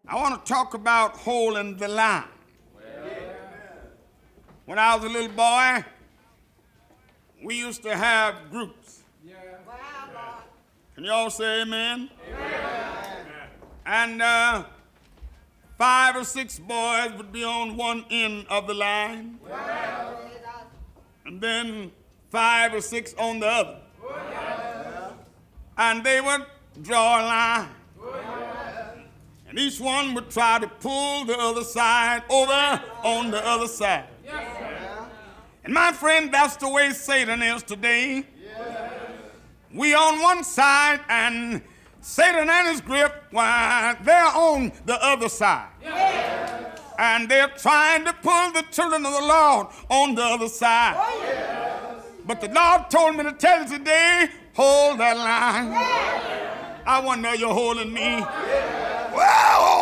I want to talk about holding the line. When I was a little boy, we used to have groups. Can y'all say amen? And 5 or 6 boys would be on one end of the line. And then 5 or 6 on the other. And they would draw a line. And each one would try to pull the other side over on the other side. And my friend, that's the way Satan is today. We on one side and Satan and his grip, why, they're on the other side. And they're trying to pull the children of the Lord on the other side. But the Lord told me to tell you today, hold that line. I wonder you're holding me. Well,